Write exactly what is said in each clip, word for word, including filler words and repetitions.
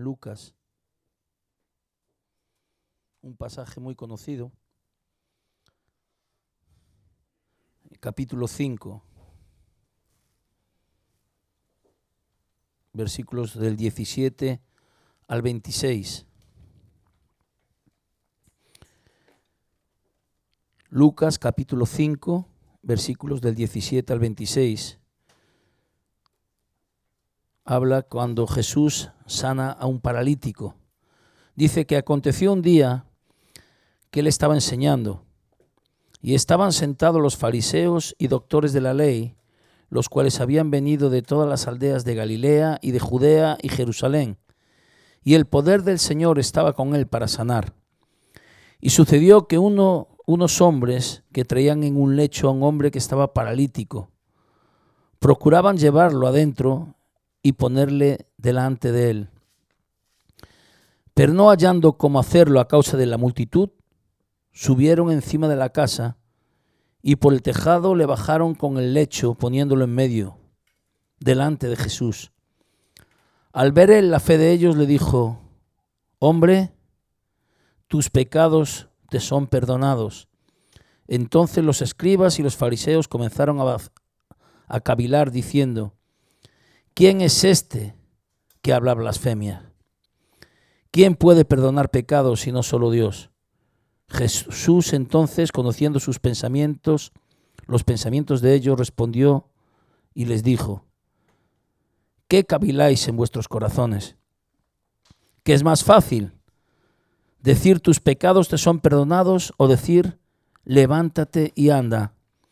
Lucas, un pasaje muy conocido, capítulo cinco, versículos del diecisiete al veintiséis. Lucas capítulo cinco, versículos del diecisiete al veintiséis. Habla cuando Jesús sana a un paralítico. Dice que aconteció un día que él estaba enseñando y estaban sentados los fariseos y doctores de la ley, los cuales habían venido de todas las aldeas de Galilea y de Judea y Jerusalén, y el poder del Señor estaba con él para sanar. Y sucedió que uno, unos hombres que traían en un lecho a un hombre que estaba paralítico, procuraban llevarlo adentro y ponerle delante de él. Pero no hallando cómo hacerlo a causa de la multitud, subieron encima de la casa y por el tejado le bajaron con el lecho, poniéndolo en medio, delante de Jesús. Al ver él la fe de ellos, le dijo: hombre, tus pecados te son perdonados. Entonces los escribas y los fariseos comenzaron a, a cavilar diciendo: ¿quién es este que habla blasfemia? ¿Quién puede perdonar pecados sino solo Dios? Jesús entonces, conociendo sus pensamientos, los pensamientos de ellos, respondió y les dijo: ¿qué caviláis en vuestros corazones? ¿Qué es más fácil? ¿Decir tus pecados te son perdonados o decir levántate y anda?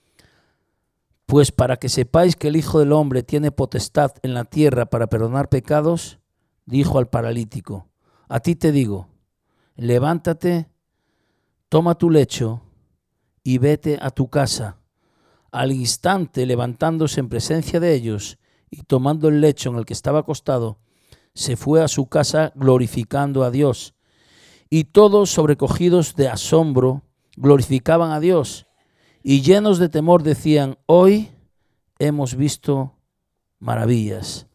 Pues para que sepáis que el Hijo del Hombre tiene potestad en la tierra para perdonar pecados, dijo al paralítico: a ti te digo, levántate, toma tu lecho y vete a tu casa. Al instante, levantándose en presencia de ellos y tomando el lecho en el que estaba acostado, se fue a su casa glorificando a Dios. Y todos, sobrecogidos de asombro, glorificaban a Dios y llenos de temor decían: hoy hemos visto maravillas.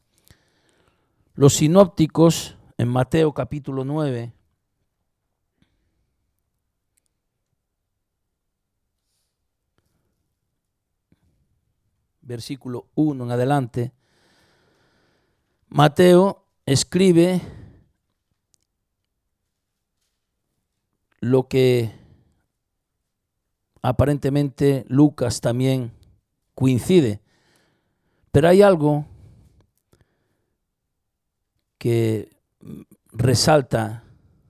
Los sinópticos en Mateo capítulo nueve, versículo uno en adelante, Mateo escribe lo que aparentemente Lucas también coincide. Pero hay algo que resalta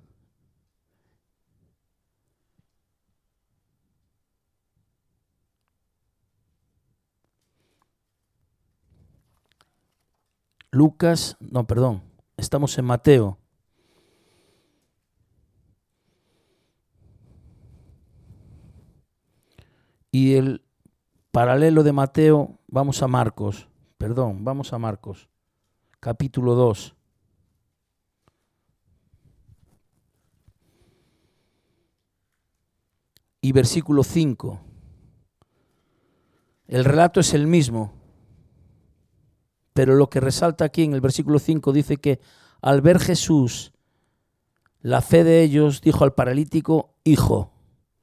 Lucas, no, perdón, estamos en Mateo. Y el paralelo de Mateo, vamos a Marcos, perdón, vamos a Marcos, capítulo dos. Y versículo cinco. El relato es el mismo, pero lo que resalta aquí en el versículo cinco dice que al ver Jesús la fe de ellos, dijo al paralítico: hijo.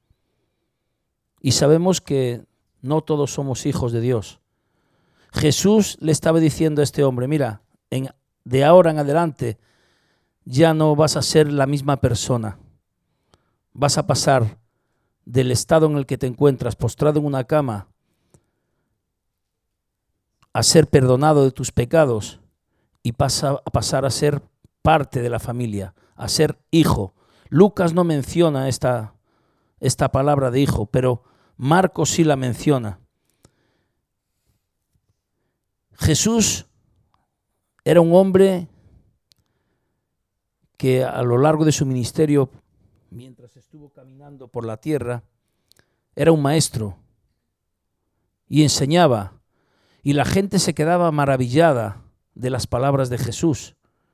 Y sabemos que no todos somos hijos de Dios. Jesús le estaba diciendo a este hombre: mira, en, de ahora en adelante ya no vas a ser la misma persona. Vas a pasar del estado en el que te encuentras, postrado en una cama, a ser perdonado de tus pecados y pasa a pasar a ser parte de la familia, a ser hijo. Lucas no menciona esta, esta palabra de hijo, pero Marcos sí la menciona. Jesús era un hombre que a lo largo de su ministerio, mientras estuvo caminando por la tierra, era un maestro y enseñaba, y la gente se quedaba maravillada de las palabras de Jesús.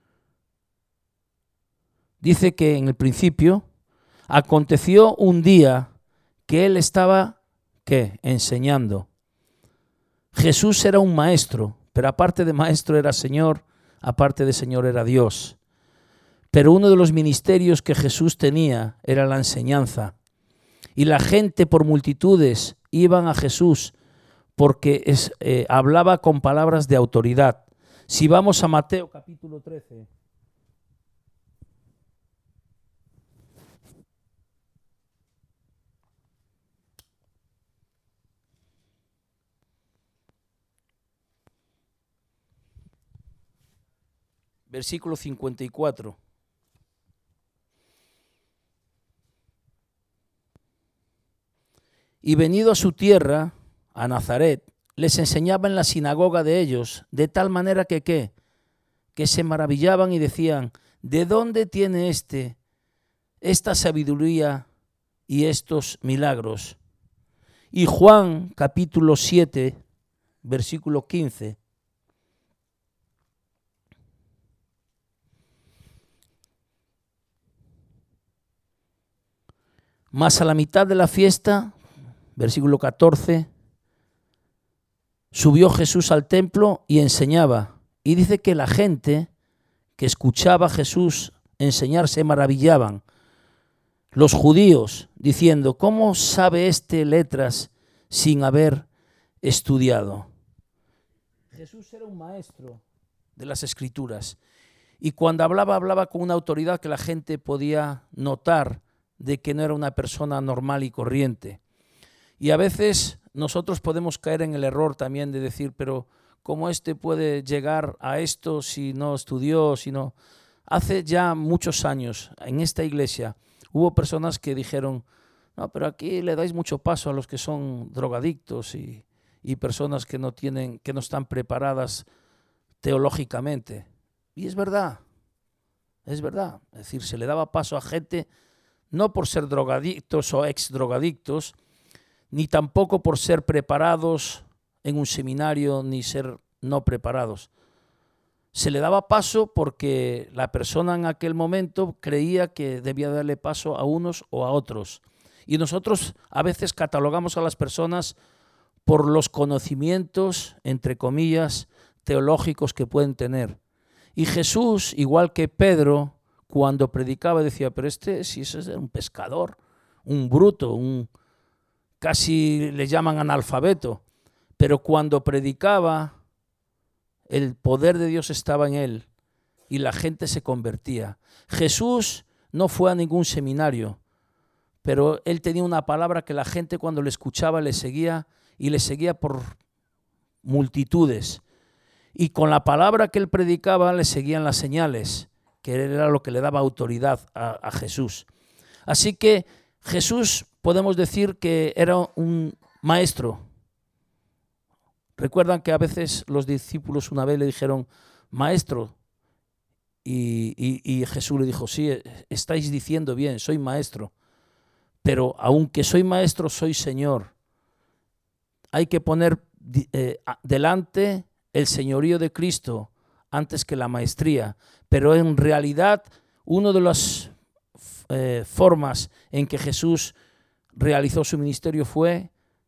Dice que en el principio aconteció un día que él estaba, ¿qué? Enseñando. Jesús era un maestro, pero aparte de maestro era Señor, aparte de Señor era Dios. Pero uno de los ministerios que Jesús tenía era la enseñanza. Y la gente por multitudes iban a Jesús porque es, eh, hablaba con palabras de autoridad. Si vamos a Mateo capítulo trece. Versículo cincuenta y cuatro. Y venido a su tierra, a Nazaret, les enseñaba en la sinagoga de ellos, de tal manera que ¿qué? Que se maravillaban y decían, ¿de dónde tiene éste esta sabiduría y estos milagros? Y Juan, capítulo siete, versículo quince. Mas a la mitad de la fiesta, versículo catorce, subió Jesús al templo y enseñaba. Y dice que la gente que escuchaba a Jesús enseñar se maravillaban. Los judíos diciendo, ¿cómo sabe este letras sin haber estudiado? Jesús era un maestro de las Escrituras. Y cuando hablaba, hablaba con una autoridad que la gente podía notar de que no era una persona normal y corriente. Y a veces nosotros podemos caer en el error también de decir, pero ¿cómo este puede llegar a esto si no estudió? Si no? Hace ya muchos años en esta iglesia hubo personas que dijeron, no, pero aquí le dais mucho paso a los que son drogadictos y, y personas que no tienen, que no están preparadas teológicamente. Y es verdad, es verdad. Es decir, se le daba paso a gente no por ser drogadictos o ex drogadictos, ni tampoco por ser preparados en un seminario, ni ser no preparados. Se le daba paso porque la persona en aquel momento creía que debía darle paso a unos o a otros. Y nosotros a veces catalogamos a las personas por los conocimientos, entre comillas, teológicos que pueden tener. Y Jesús, igual que Pedro, cuando predicaba decía, pero este si ese es un pescador, un bruto, un casi le llaman analfabeto, pero cuando predicaba el poder de Dios estaba en él y la gente se convertía. Jesús no fue a ningún seminario, pero él tenía una palabra que la gente cuando le escuchaba le seguía y le seguía por multitudes. Y con la palabra que él predicaba le seguían las señales, que era lo que le daba autoridad a, a Jesús. Así que Jesús podemos decir que era un maestro. Recuerdan que a veces los discípulos una vez le dijeron, maestro, y, y, y Jesús le dijo, sí, estáis diciendo bien, soy maestro, pero aunque soy maestro, soy Señor. Hay que poner eh, delante el señorío de Cristo antes que la maestría, pero en realidad una de las eh, formas en que Jesús realizó su ministerio fue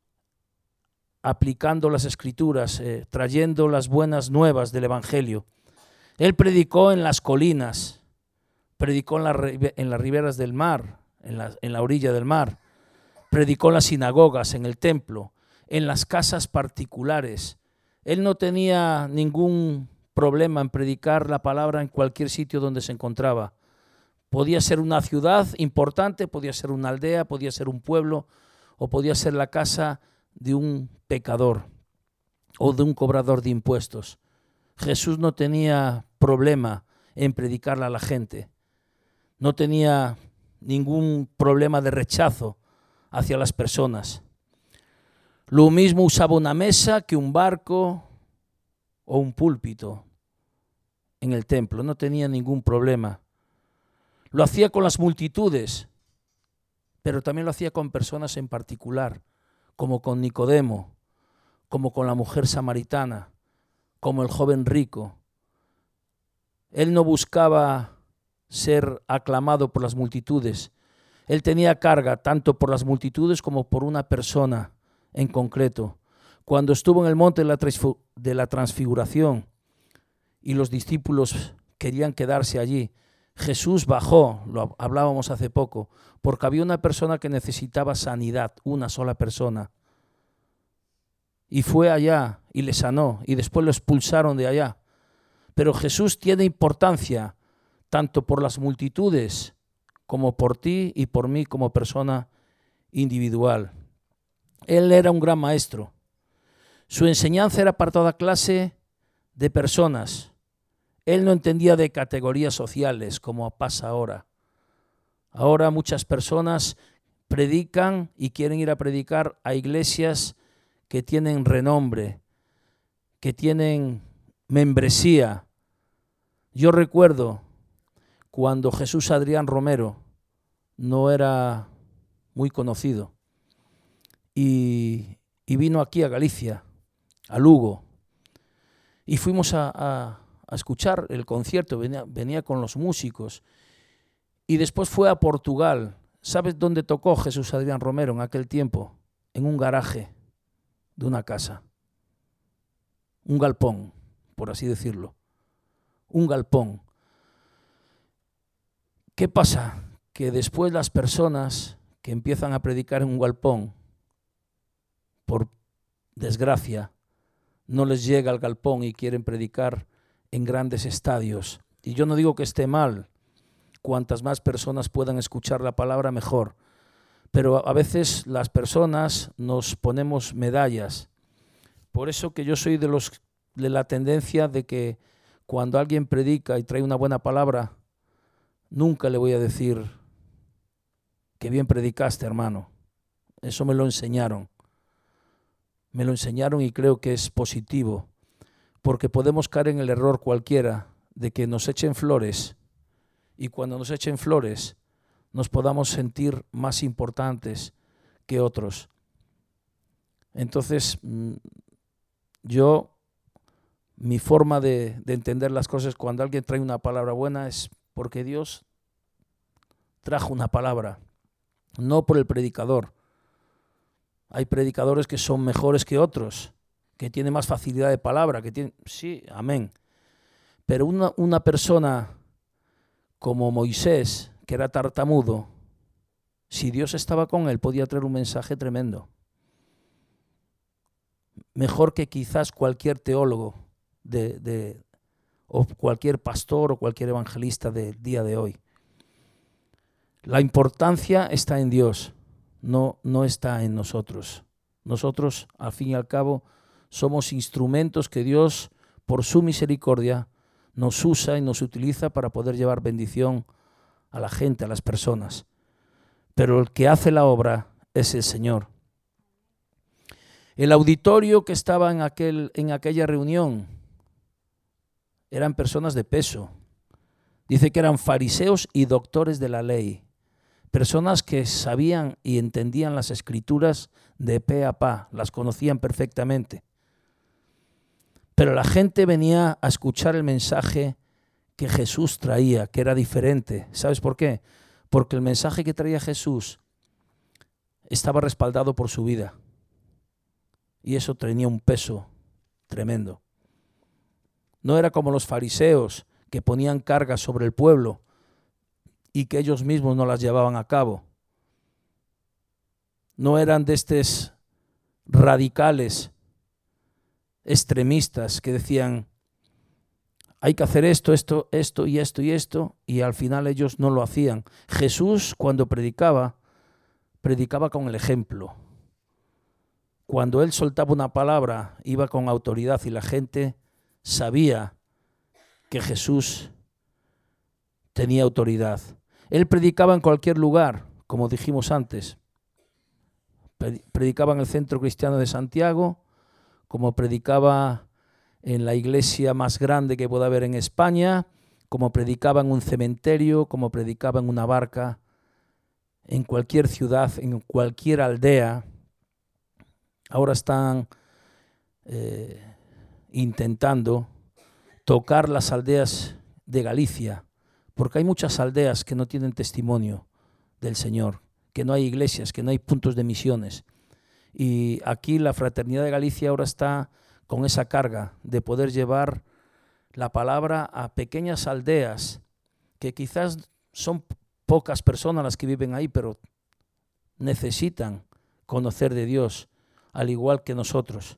aplicando las Escrituras, eh, trayendo las buenas nuevas del Evangelio. Él predicó en las colinas, predicó en, la, en las riberas del mar, en la, en la orilla del mar, predicó en las sinagogas, en el templo, en las casas particulares. Él no tenía ningún problema en predicar la palabra en cualquier sitio donde se encontraba. Podía ser una ciudad importante, podía ser una aldea, podía ser un pueblo o podía ser la casa de un pecador o de un cobrador de impuestos. Jesús no tenía problema en predicarle a la gente. No tenía ningún problema de rechazo hacia las personas. Lo mismo usaba una mesa que un barco o un púlpito en el templo. No tenía ningún problema. Lo hacía con las multitudes, pero también lo hacía con personas en particular, como con Nicodemo, como con la mujer samaritana, como el joven rico. Él no buscaba ser aclamado por las multitudes. Él tenía carga tanto por las multitudes como por una persona en concreto. Cuando estuvo en el monte de la, de la transfiguración y los discípulos querían quedarse allí, Jesús bajó, lo hablábamos hace poco, porque había una persona que necesitaba sanidad, una sola persona. Y fue allá y le sanó y después lo expulsaron de allá. Pero Jesús tiene importancia tanto por las multitudes como por ti y por mí como persona individual. Él era un gran maestro. Su enseñanza era para toda clase de personas. Él no entendía de categorías sociales como pasa ahora. Ahora muchas personas predican y quieren ir a predicar a iglesias que tienen renombre, que tienen membresía. Yo recuerdo cuando Jesús Adrián Romero no era muy conocido y, y vino aquí a Galicia, a Lugo, y fuimos a, a, a escuchar el concierto, venía, venía con los músicos, y después fue a Portugal. ¿Sabes dónde tocó Jesús Adrián Romero en aquel tiempo? En un garaje de una casa, un galpón, por así decirlo, un galpón. ¿Qué pasa? Que después las personas que empiezan a predicar en un galpón, por desgracia, no les llega al galpón y quieren predicar en grandes estadios. Y yo no digo que esté mal, cuantas más personas puedan escuchar la palabra, mejor. Pero a veces las personas nos ponemos medallas. Por eso que yo soy de los de la tendencia de que cuando alguien predica y trae una buena palabra, nunca le voy a decir que bien predicaste, hermano. Eso me lo enseñaron. Me lo enseñaron y creo que es positivo, porque podemos caer en el error cualquiera de que nos echen flores y cuando nos echen flores nos podamos sentir más importantes que otros. Entonces, yo, mi forma de, de entender las cosas cuando alguien trae una palabra buena es porque Dios trajo una palabra, no por el predicador. Hay predicadores que son mejores que otros, que tienen más facilidad de palabra, que tienen, sí, amén. Pero una, una persona como Moisés, que era tartamudo, si Dios estaba con él, podía traer un mensaje tremendo. Mejor que quizás cualquier teólogo de, de, o cualquier pastor o cualquier evangelista del día de hoy. La importancia está en Dios, no, no está en nosotros. Nosotros, al fin y al cabo, somos instrumentos que Dios, por su misericordia, nos usa y nos utiliza para poder llevar bendición a la gente, a las personas. Pero el que hace la obra es el Señor. El auditorio que estaba en, aquel, en aquella reunión eran personas de peso. Dice que eran fariseos y doctores de la ley. Personas que sabían y entendían las escrituras de pe a pa, las conocían perfectamente. Pero la gente venía a escuchar el mensaje que Jesús traía, que era diferente. ¿Sabes por qué? Porque el mensaje que traía Jesús estaba respaldado por su vida. Y eso tenía un peso tremendo. No era como los fariseos que ponían cargas sobre el pueblo y que ellos mismos no las llevaban a cabo. No eran de estos radicales, extremistas que decían hay que hacer esto, esto, esto y esto y esto, y al final ellos no lo hacían. Jesús, cuando predicaba, predicaba con el ejemplo. Cuando él soltaba una palabra, iba con autoridad y la gente sabía que Jesús tenía autoridad. Él predicaba en cualquier lugar, como dijimos antes. Predicaba en el Centro Cristiano de Santiago, como predicaba en la iglesia más grande que pueda haber en España, como predicaba en un cementerio, como predicaba en una barca, en cualquier ciudad, en cualquier aldea. Ahora están eh, intentando tocar las aldeas de Galicia, porque hay muchas aldeas que no tienen testimonio del Señor, que no hay iglesias, que no hay puntos de misiones. Y aquí la Fraternidad de Galicia ahora está con esa carga de poder llevar la palabra a pequeñas aldeas que quizás son pocas personas las que viven ahí, pero necesitan conocer de Dios, al igual que nosotros.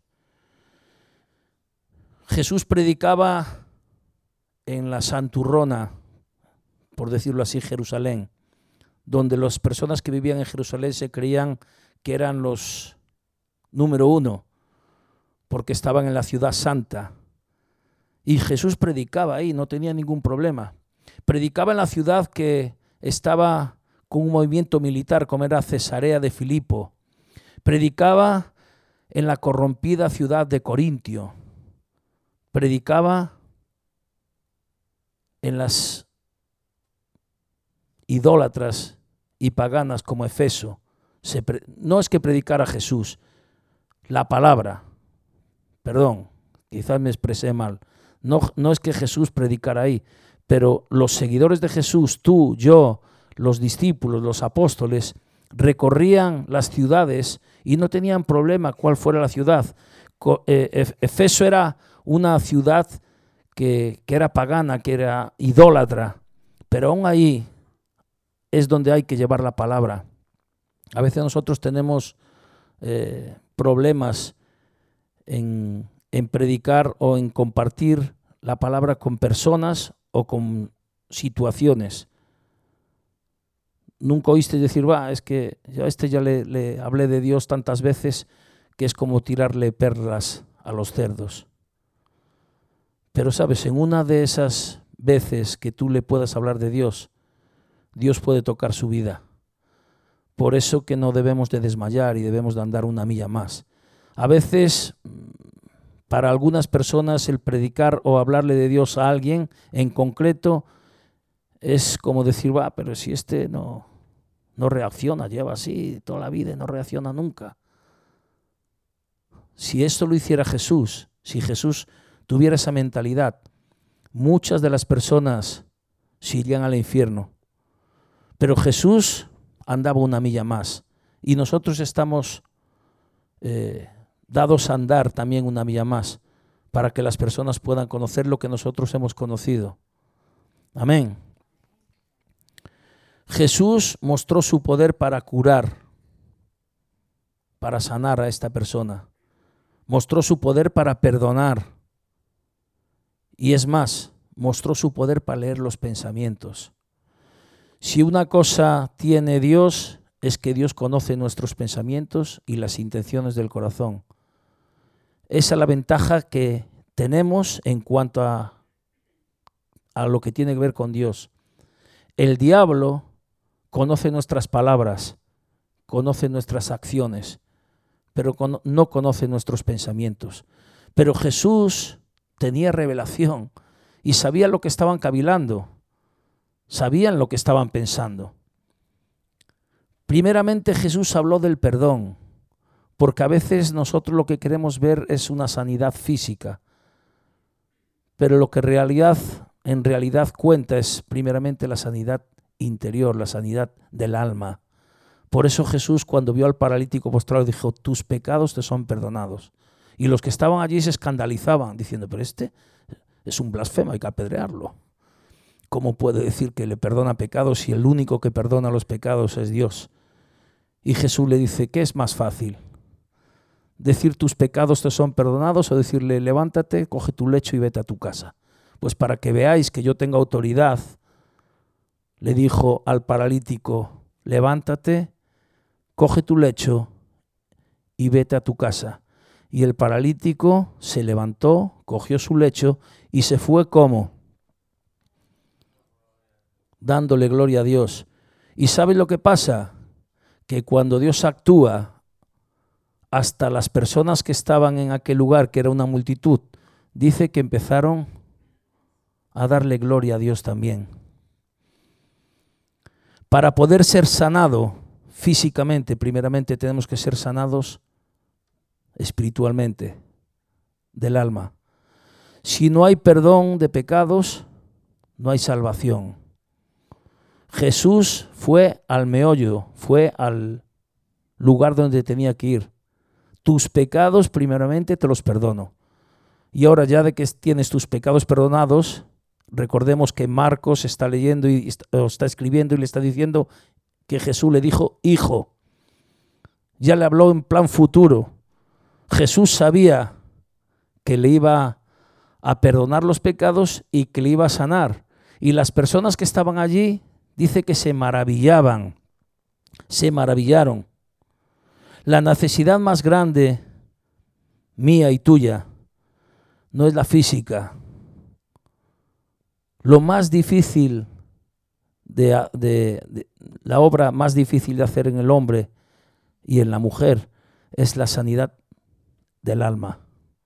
Jesús predicaba en la Santurrona, por decirlo así, Jerusalén, donde las personas que vivían en Jerusalén se creían que eran los número uno, porque estaban en la ciudad santa. Y Jesús predicaba ahí, no tenía ningún problema. Predicaba en la ciudad que estaba con un movimiento militar, como era Cesarea de Filipo. Predicaba en la corrompida ciudad de Corintio. Predicaba en las idólatras y paganas como Efeso. Se pre- no es que predicara Jesús, la palabra, perdón, quizás me expresé mal, no, no es que Jesús predicara ahí, pero los seguidores de Jesús, tú, yo, los discípulos, los apóstoles, recorrían las ciudades y no tenían problema cuál fuera la ciudad. Efeso era una ciudad que, que era pagana, que era idólatra, pero aún ahí es donde hay que llevar la palabra. A veces nosotros tenemos eh, problemas en, en predicar o en compartir la palabra con personas o con situaciones. Nunca oíste decir, va, es que yo a este ya le, le hablé de Dios tantas veces que es como tirarle perlas a los cerdos. Pero sabes, en una de esas veces que tú le puedas hablar de Dios, Dios puede tocar su vida. Por eso que no debemos de desmayar y debemos de andar una milla más. A veces, para algunas personas, el predicar o hablarle de Dios a alguien en concreto es como decir, va, pero si este no, no reacciona, lleva así toda la vida y no reacciona nunca. Si esto lo hiciera Jesús, si Jesús tuviera esa mentalidad, muchas de las personas se irían al infierno. Pero Jesús andaba una milla más y nosotros estamos eh, dados a andar también una milla más para que las personas puedan conocer lo que nosotros hemos conocido. Amén. Jesús mostró su poder para curar, para sanar a esta persona. Mostró su poder para perdonar. Y es más, mostró su poder para leer los pensamientos. Si una cosa tiene Dios, es que Dios conoce nuestros pensamientos y las intenciones del corazón. Esa es la ventaja que tenemos en cuanto a, a lo que tiene que ver con Dios. El diablo conoce nuestras palabras, conoce nuestras acciones, pero con, no conoce nuestros pensamientos. Pero Jesús tenía revelación y sabía lo que estaban cavilando. Sabían lo que estaban pensando. Primeramente Jesús habló del perdón, porque a veces nosotros lo que queremos ver es una sanidad física, pero lo que en realidad, en realidad cuenta es primeramente la sanidad interior, la sanidad del alma. Por eso Jesús, cuando vio al paralítico postrado, dijo, tus pecados te son perdonados. Y los que estaban allí se escandalizaban, diciendo, pero este es un blasfemo, hay que apedrearlo. ¿Cómo puede decir que le perdona pecados si el único que perdona los pecados es Dios? Y Jesús le dice, ¿qué es más fácil? ¿Decir tus pecados te son perdonados o decirle, levántate, coge tu lecho y vete a tu casa? Pues para que veáis que yo tengo autoridad, le dijo al paralítico, levántate, coge tu lecho y vete a tu casa. Y el paralítico se levantó, cogió su lecho y se fue como dándole gloria a Dios. ¿Y sabes lo que pasa? Que cuando Dios actúa, hasta las personas que estaban en aquel lugar, que era una multitud, dice que empezaron a darle gloria a Dios también. Para poder ser sanado físicamente, primeramente tenemos que ser sanados espiritualmente, del alma. Si no hay perdón de pecados, no hay salvación. Jesús fue al meollo, fue al lugar donde tenía que ir. Tus pecados primeramente te los perdono. Y ahora ya de que tienes tus pecados perdonados, Recordemos que Marcos está leyendo y está escribiendo y le está diciendo que Jesús le dijo hijo. Ya le habló en plan futuro. Jesús sabía que le iba a perdonar los pecados y que le iba a sanar. Y las personas que estaban allí, dice que se maravillaban, se maravillaron. La necesidad más grande, mía y tuya, no es la física. Lo más difícil, de, de, de, la obra más difícil de hacer en el hombre y en la mujer es la sanidad del alma.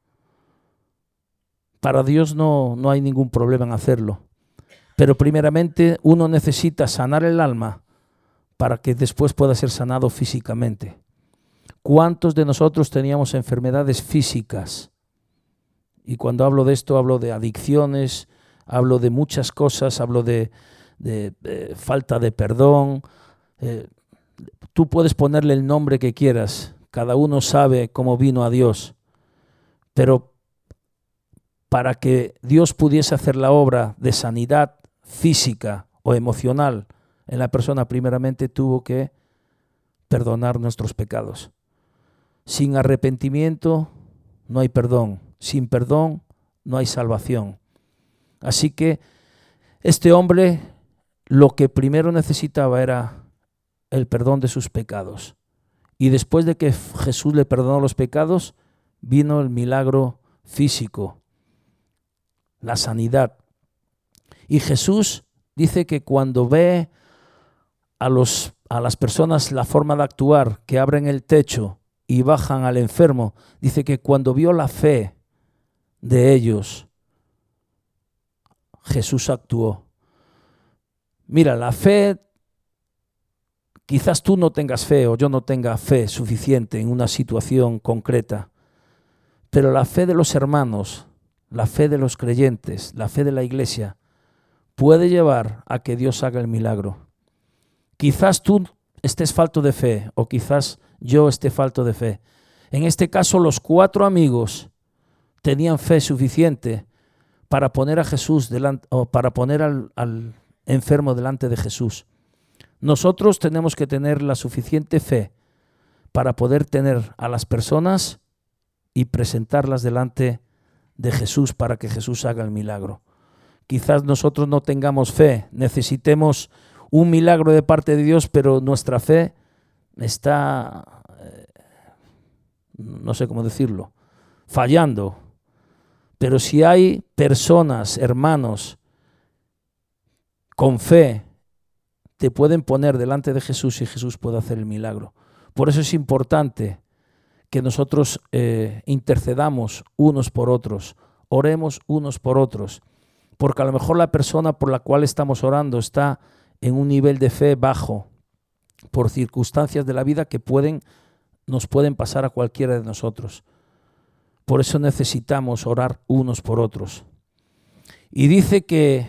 Para Dios no, no hay ningún problema en hacerlo. Pero primeramente uno necesita sanar el alma para que después pueda ser sanado físicamente. ¿Cuántos de nosotros teníamos enfermedades físicas? Y cuando hablo de esto hablo de adicciones, hablo de muchas cosas, hablo de, de, de falta de perdón. Eh, tú puedes ponerle el nombre que quieras, cada uno sabe cómo vino a Dios, pero para que Dios pudiese hacer la obra de sanidad física o emocional en la persona, primeramente tuvo que perdonar nuestros pecados. Sin arrepentimiento no hay perdón, sin perdón no hay salvación. Así que este hombre lo que primero necesitaba era el perdón de sus pecados. Y después de que Jesús le perdonó los pecados, vino el milagro físico, la sanidad. Y Jesús dice que cuando ve a, los, a las personas la forma de actuar, que abren el techo y bajan al enfermo, dice que cuando vio la fe de ellos, Jesús actuó. Mira, la fe, quizás tú no tengas fe o yo no tenga fe suficiente en una situación concreta, pero la fe de los hermanos, la fe de los creyentes, la fe de la iglesia, puede llevar a que Dios haga el milagro. Quizás tú estés falto de fe o quizás yo esté falto de fe. En este caso, los cuatro amigos tenían fe suficiente para poner a Jesús delante, o para poner al, al enfermo delante de Jesús. Nosotros tenemos que tener la suficiente fe para poder tener a las personas y presentarlas delante de Jesús para que Jesús haga el milagro. Quizás nosotros no tengamos fe, necesitemos un milagro de parte de Dios, pero nuestra fe está, eh, no sé cómo decirlo, fallando. Pero si hay personas, hermanos, con fe, te pueden poner delante de Jesús y Jesús puede hacer el milagro. Por eso es importante que nosotros eh, intercedamos unos por otros, oremos unos por otros, porque a lo mejor la persona por la cual estamos orando está en un nivel de fe bajo, por circunstancias de la vida que pueden, nos pueden pasar a cualquiera de nosotros. Por eso necesitamos orar unos por otros. Y dice que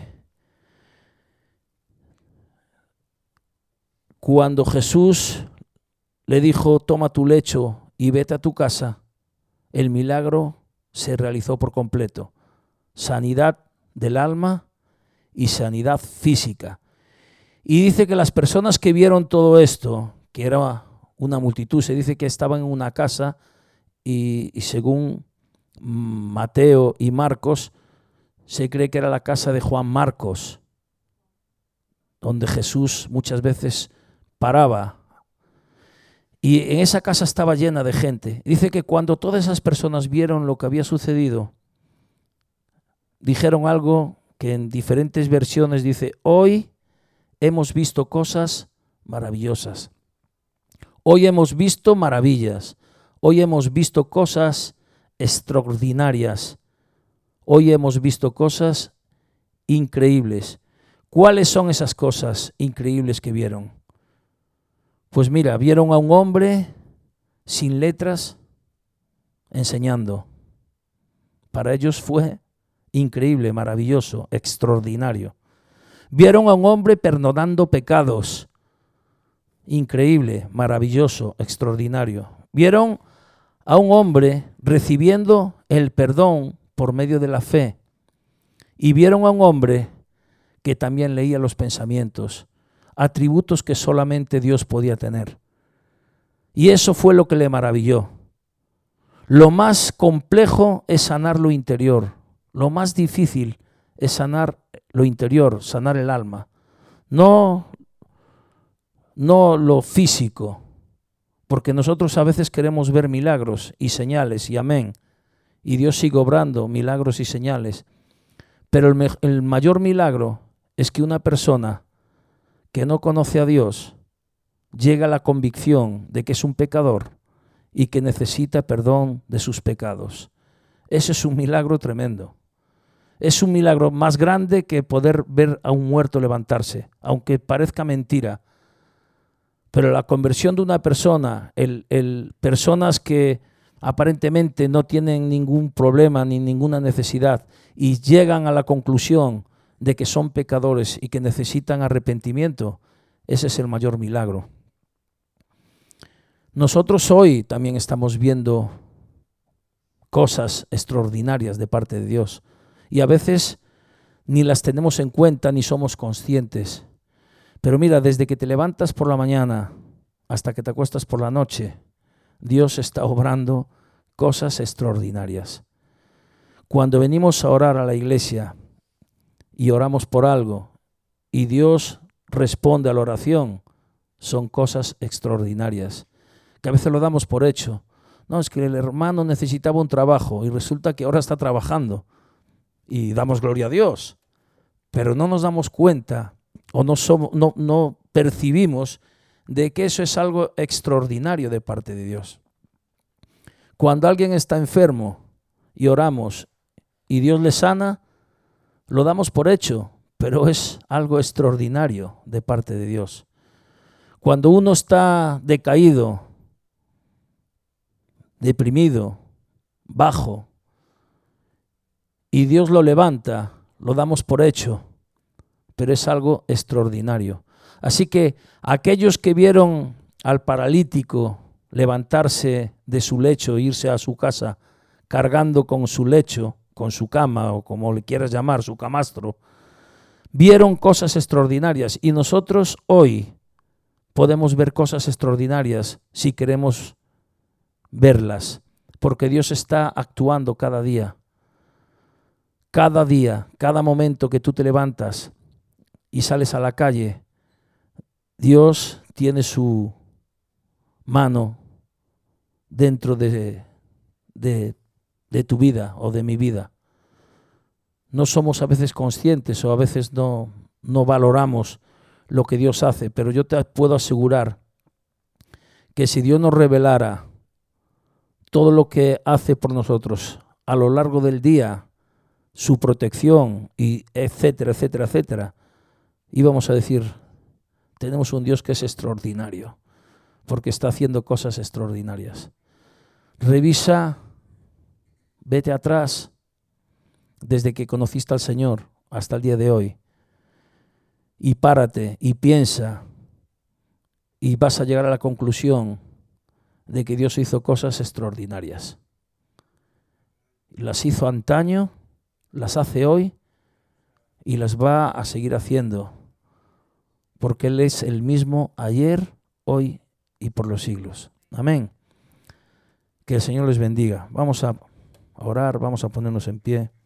cuando Jesús le dijo, toma tu lecho y vete a tu casa, el milagro se realizó por completo. Sanidad del alma y sanidad física. Y dice que las personas que vieron todo esto, que era una multitud, se dice que estaban en una casa y, y según Mateo y Marcos, se cree que era la casa de Juan Marcos, donde Jesús muchas veces paraba. Y en esa casa estaba llena de gente. Dice que cuando todas esas personas vieron lo que había sucedido, dijeron algo que en diferentes versiones dice, hoy hemos visto cosas maravillosas. Hoy hemos visto maravillas. Hoy hemos visto cosas extraordinarias. Hoy hemos visto cosas increíbles. ¿Cuáles son esas cosas increíbles que vieron? Pues mira, vieron a un hombre sin letras enseñando. Para ellos fue increíble, maravilloso, extraordinario. Vieron a un hombre perdonando pecados. Increíble, maravilloso, extraordinario. Vieron a un hombre recibiendo el perdón por medio de la fe. y vieron a un hombre que también leía los pensamientos, atributos que solamente Dios podía tener. Y eso fue lo que le maravilló. Lo más complejo es sanar lo interior, lo más difícil es sanar lo interior, sanar el alma, no, no lo físico, porque nosotros a veces queremos ver milagros y señales, y amén, y Dios sigue obrando milagros y señales, pero el, me- el mayor milagro es que una persona que no conoce a Dios llega a la convicción de que es un pecador y que necesita perdón de sus pecados. Ese es un milagro tremendo. Es un milagro más grande que poder ver a un muerto levantarse, aunque parezca mentira. Pero la conversión de una persona, el, el, personas que aparentemente no tienen ningún problema ni ninguna necesidad y llegan a la conclusión de que son pecadores y que necesitan arrepentimiento, ese es el mayor milagro. Nosotros hoy también estamos viendo cosas extraordinarias de parte de Dios y a veces ni las tenemos en cuenta ni somos conscientes. Pero mira, desde que te levantas por la mañana hasta que te acuestas por la noche, Dios está obrando cosas extraordinarias. Cuando venimos a orar a la iglesia y oramos por algo y Dios responde a la oración, son cosas extraordinarias, que a veces lo damos por hecho. No, es que el hermano necesitaba un trabajo y resulta que ahora está trabajando y damos gloria a Dios, pero no nos damos cuenta o no, somos, no, no percibimos de que eso es algo extraordinario de parte de Dios. Cuando alguien está enfermo y oramos y Dios le sana, lo damos por hecho, pero es algo extraordinario de parte de Dios. Cuando uno está decaído, deprimido, bajo, y Dios lo levanta, lo damos por hecho, pero es algo extraordinario. Así que aquellos que vieron al paralítico levantarse de su lecho e irse a su casa cargando con su lecho, con su cama o como le quieras llamar, su camastro, vieron cosas extraordinarias y nosotros hoy podemos ver cosas extraordinarias si queremos verlas, porque Dios está actuando cada día. Cada día, cada momento que tú te levantas y sales a la calle, Dios tiene su mano dentro de, de, de tu vida o de mi vida. No somos a veces conscientes o a veces no, no valoramos lo que Dios hace, pero yo te puedo asegurar que si Dios nos revelara todo lo que hace por nosotros a lo largo del día, su protección, y etcétera, etcétera, etcétera, íbamos a decir, tenemos un Dios que es extraordinario, porque está haciendo cosas extraordinarias. Revisa, vete atrás, desde que conociste al Señor hasta el día de hoy, y párate y piensa, y vas a llegar a la conclusión de que Dios hizo cosas extraordinarias. Las hizo antaño, las hace hoy y las va a seguir haciendo, porque Él es el mismo ayer, hoy y por los siglos. Amén. Que el Señor les bendiga. Vamos a orar, vamos a ponernos en pie.